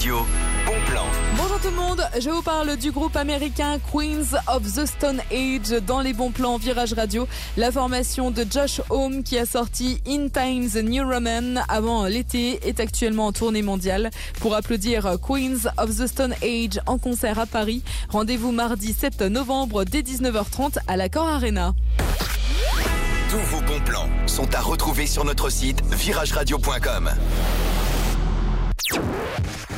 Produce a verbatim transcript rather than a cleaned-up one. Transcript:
Radio, bon plan. Bonjour tout le monde, je vous parle du groupe américain Queens of the Stone Age dans les bons plans Virage Radio. La formation de Josh Homme qui a sorti In Times New Roman avant l'été est actuellement en tournée mondiale. Pour applaudir Queens of the Stone Age en concert à Paris, rendez-vous mardi sept novembre dès dix-neuf heures trente à l'Accor Arena. Tous vos bons plans sont à retrouver sur notre site virage radio point com.